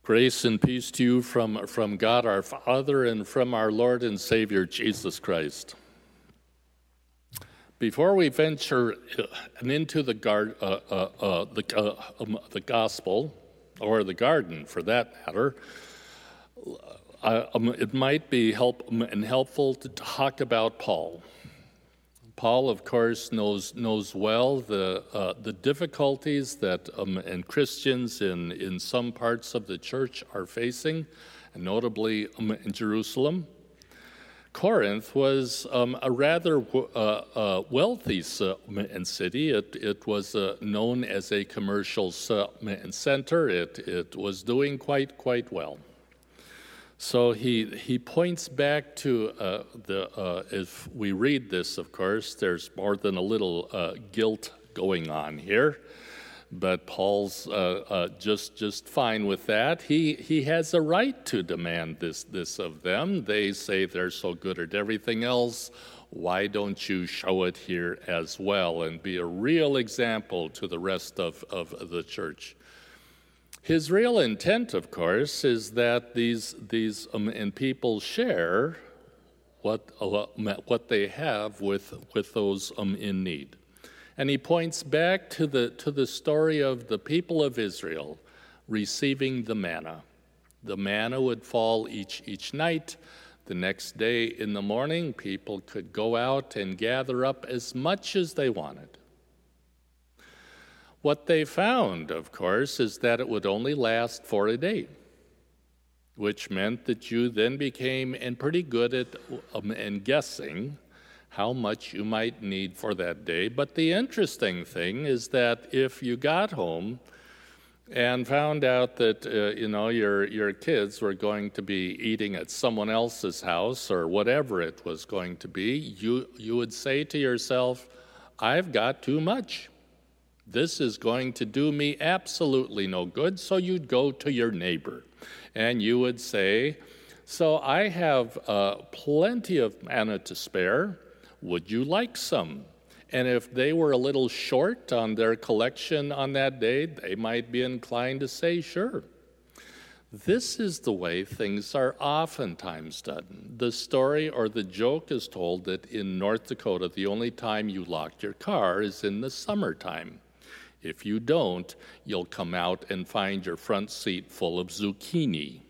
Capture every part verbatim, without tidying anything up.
Grace and peace to you from, from God our Father and from our Lord and Savior Jesus Christ. Before we venture into the, gar- uh, uh, uh, the, uh, um, the gospel, or the garden for that matter, uh, um, it might be help, um, and helpful to talk about Paul. Paul, of course, knows knows well the uh, the difficulties that um, and Christians in, in some parts of the church are facing, and notably um, in Jerusalem. Corinth was um, a rather uh, uh, wealthy uh, city. It it was uh, known as a commercial uh, center. It it was doing quite quite well. So he he points back to uh, the, uh, if we read this, of course, there's more than a little uh, guilt going on here, but Paul's uh, uh, just just fine with that. He he has a right to demand this this of them. They say they're so good at everything else. Why don't you show it here as well and be a real example to the rest of, of the church? His real intent, of course, is that these these um, and people share what uh, what they have with with those um, in need, and he points back to the to the story of the people of Israel receiving the manna. The manna would fall each each night. The next day in the morning, people could go out and gather up as much as they wanted. What they found, of course, is that it would only last for a day, which meant that you then became and pretty good at um, and guessing how much you might need for that day. But the interesting thing is that if you got home and found out that uh, you know your your kids were going to be eating at someone else's house or whatever it was going to be, you you would say to yourself, "I've got too much. This is going to do me absolutely no good." So you'd go to your neighbor and you would say, "So I have uh, plenty of manna to spare. Would you like some?" And if they were a little short on their collection on that day, they might be inclined to say, "Sure." This is the way things are oftentimes done. The story or the joke is told that in North Dakota, the only time you lock your car is in the summertime. If you don't, you'll come out and find your front seat full of zucchini.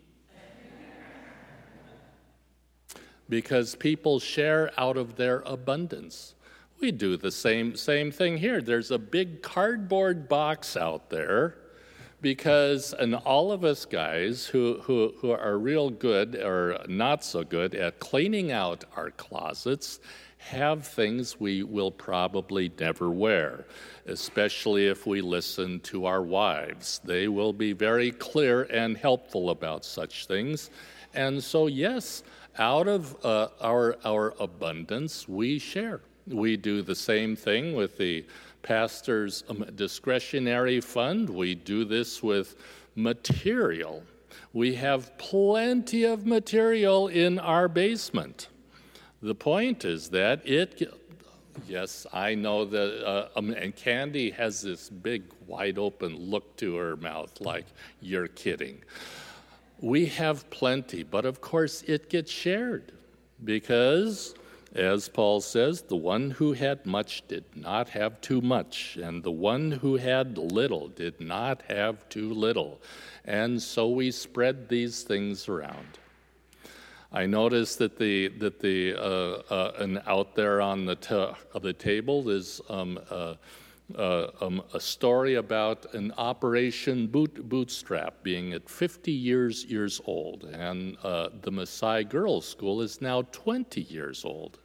Because people share out of their abundance. We do the same same thing here. There's a big cardboard box out there because and all of us guys who, who, who are real good or not so good at cleaning out our closets have things we will probably never wear, especially if we listen to our wives. They will be very clear and helpful about such things. And so, yes, out of uh, our, our abundance, we share. We do the same thing with the pastor's um, discretionary fund. We do this with material. We have plenty of material in our basement. The point is that it, yes, I know that, uh, um, and Candy has this big, wide open look to her mouth like, "You're kidding." We have plenty, but of course it gets shared because, as Paul says, the one who had much did not have too much, and the one who had little did not have too little. And so we spread these things around. I noticed that the that the uh, uh, and out there on the t- of the table is um, uh, uh, um, a story about an Operation Boot, Bootstrap being at fifty years years old, and uh, the Maasai Girls School is now twenty years old.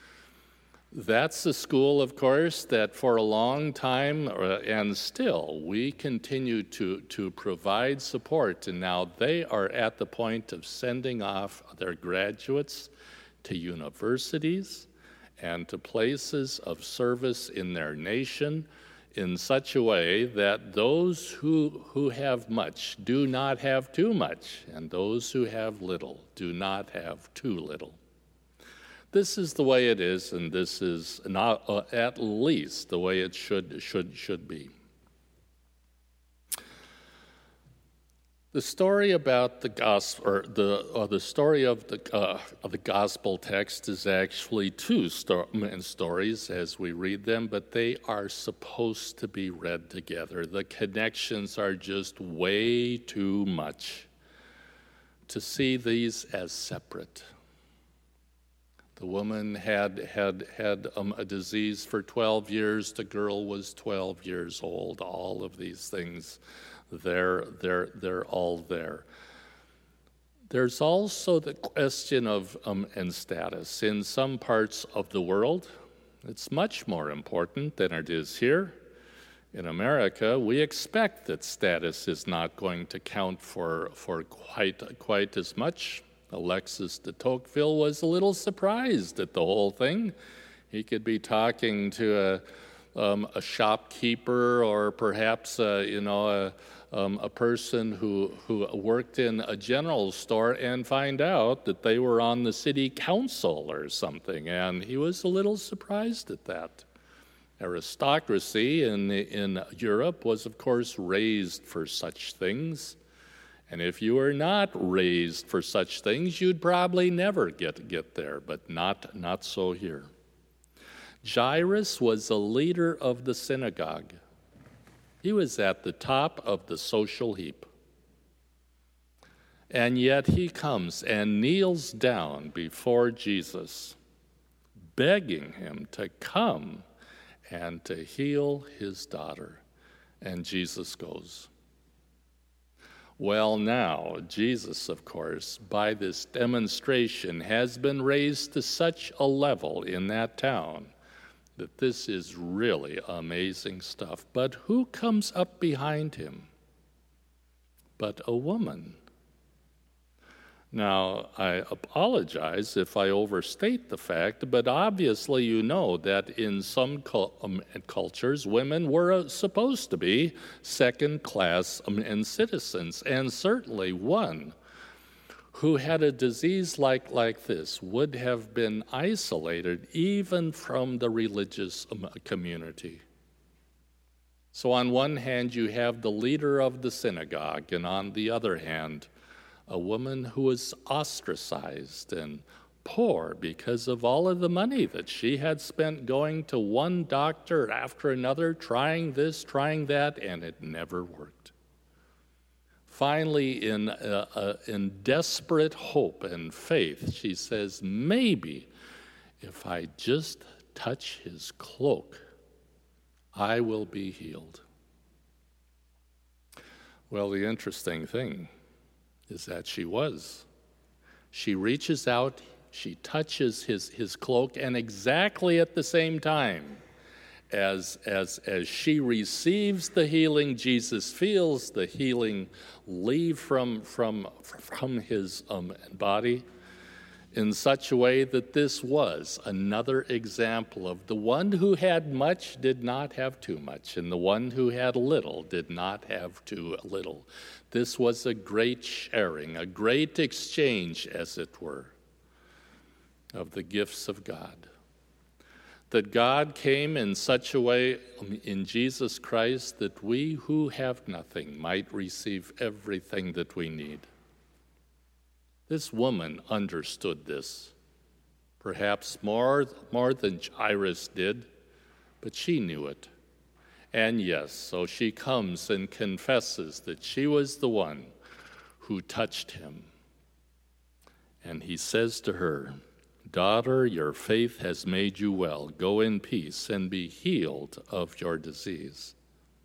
That's a school, of course, that for a long time, uh, and still, we continue to, to provide support. And now they are at the point of sending off their graduates to universities and to places of service in their nation in such a way that those who, who have much do not have too much, and those who have little do not have too little. This is the way it is, and this is not uh, at least the way it should should should be. The story about the gospel, or the or the story of the uh, of the gospel text, is actually two sto- stories as we read them, but they are supposed to be read together. The connections are just way too much to see these as separate. The woman had had had um, a disease for twelve years. The girl was twelve years old. All of these things. They're, they're, they're all there. There's also the question of um, and status. In some parts of the world, it's much more important than it is here. In America, we expect that status is not going to count for, for quite, quite as much. Alexis de Tocqueville was a little surprised at the whole thing. He could be talking to a, um, a shopkeeper or perhaps, uh, you know, a, Um, a person who, who worked in a general store and find out that they were on the city council or something, and he was a little surprised at that. Aristocracy in, in Europe was, of course, raised for such things, and if you were not raised for such things, you'd probably never get, get there, but not, not so here. Jairus was a leader of the synagogue. He was at the top of the social heap. And yet he comes and kneels down before Jesus, begging him to come and to heal his daughter. And Jesus goes. Well, now, Jesus, of course, by this demonstration, has been raised to such a level in that town that this is really amazing stuff. But who comes up behind him but a woman? Now, I apologize if I overstate the fact, but obviously you know that in some cu- um, cultures, women were uh, supposed to be second-class um, citizens, and certainly one who had a disease like, like this would have been isolated even from the religious um, community. So on one hand, you have the leader of the synagogue, and on the other hand, a woman who was ostracized and poor because of all of the money that she had spent going to one doctor after another, trying this, trying that, and it never worked. Finally, in, uh, uh, in desperate hope and faith, she says, maybe if I just touch his cloak, I will be healed. Well, the interesting thing is that she was. She reaches out, she touches his, his cloak, and exactly at the same time as, as, as she receives the healing, Jesus feels the healing leave from, from, from his um, body in such a way that this was another example of the one who had much did not have too much, and the one who had little did not have too little. This was a great sharing, a great exchange, as it were, of the gifts of God. That God came in such a way in Jesus Christ that we who have nothing might receive everything that we need. This woman understood this, perhaps more, more than Jairus did, but she knew it. And yes, so she comes and confesses that she was the one who touched him. And he says to her, "Daughter, your faith has made you well. Go in peace and be healed of your disease."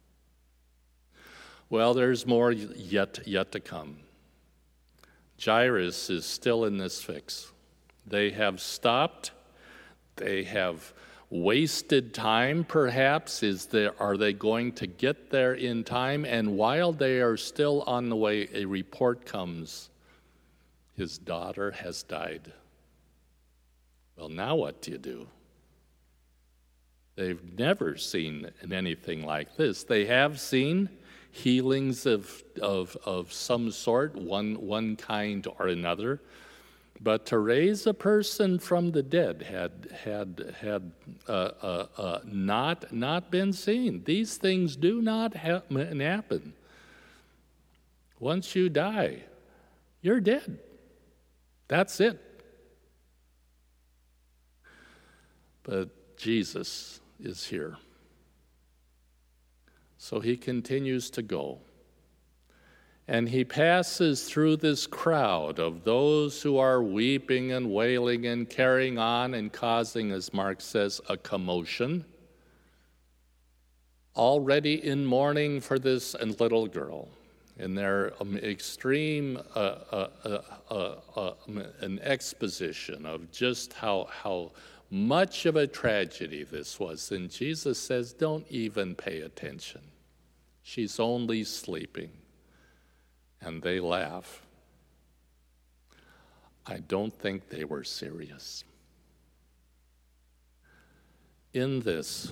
Well, there's more yet, yet to come. Jairus is still in this fix. They have stopped. They have wasted time, perhaps. Is there, are they going to get there in time? And while they are still on the way, a report comes. His daughter has died. Well, now what do you do? They've never seen anything like this. They have seen healings of, of, of some sort, one, one kind or another. But to raise a person from the dead had, had, had uh, uh, uh, not, not been seen. These things do not ha- happen. Once you die, you're dead. That's it. But Jesus is here. So he continues to go. And he passes through this crowd of those who are weeping and wailing and carrying on and causing, as Mark says, a commotion, already in mourning for this little girl, in their um, extreme uh, uh, uh, uh, uh, an exposition of just how, how much of a tragedy this was. And Jesus says, don't even pay attention. She's only sleeping. And they laugh. I don't think they were serious. In this,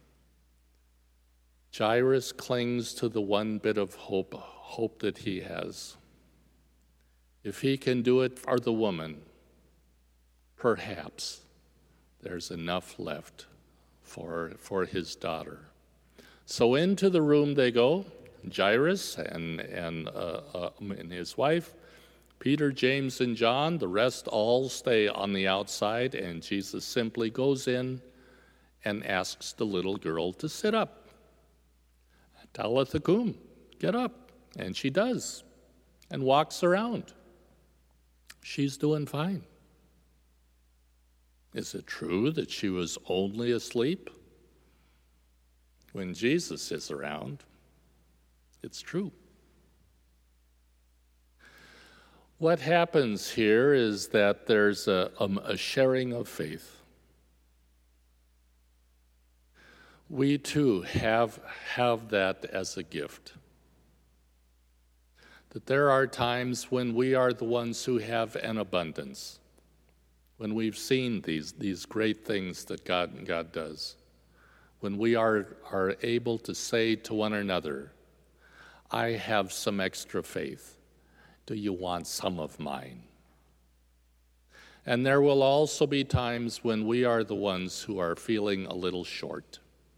Jairus clings to the one bit of hope, hope that he has. If he can do it for the woman, perhaps there's enough left for, for his daughter. So into the room they go. Jairus and and, uh, uh, and his wife, Peter, James, and John, the rest all stay on the outside, and Jesus simply goes in and asks the little girl to sit up. Talitha kum, get up. And she does, and walks around. She's doing fine. Is it true that she was only asleep? When Jesus is around, it's true. What happens here is that there's a, um, a sharing of faith. We too have, have that as a gift. That there are times when we are the ones who have an abundance, when we've seen these, these great things that God, God does, when we are, are able to say to one another, I have some extra faith. Do you want some of mine? And there will also be times when we are the ones who are feeling a little short.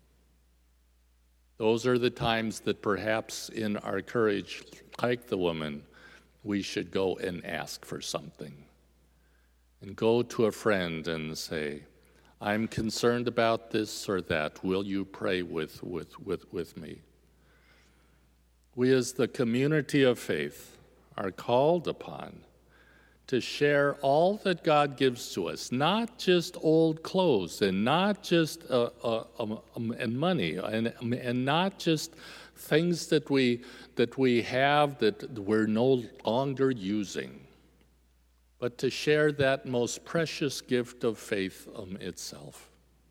Those are the times that perhaps in our courage, like the woman, we should go and ask for something. And go to a friend and say, I'm concerned about this or that. Will you pray with, with, with, with me? We as the community of faith are called upon to share all that God gives to us, not just old clothes and not just uh, uh, um, um, and money and, um, and not just things that we, that we have that we're no longer using, but to share that most precious gift of faith um, itself.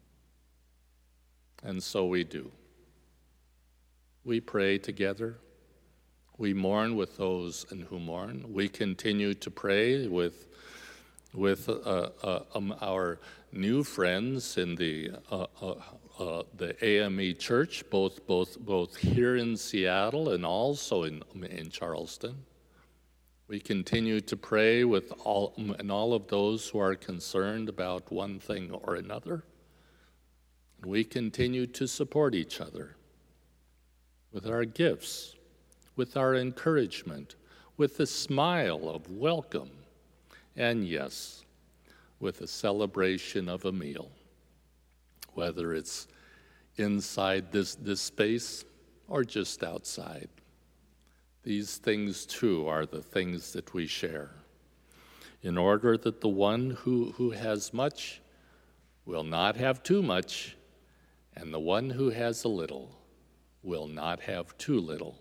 And so we do. We pray together. We mourn with those who mourn. We continue to pray with, with uh, uh, um, our new friends in the uh, uh, uh, the A M E Church, both both both here in Seattle and also in in Charleston. We continue to pray with all and all of those who are concerned about one thing or another. We continue to support each other with our gifts, with our encouragement, with the smile of welcome, and yes, with a celebration of a meal, whether it's inside this, this space or just outside. These things, too, are the things that we share, in order that the one who, who has much will not have too much, and the one who has a little will not have too little.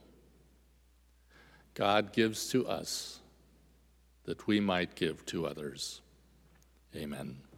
God gives to us that we might give to others. Amen.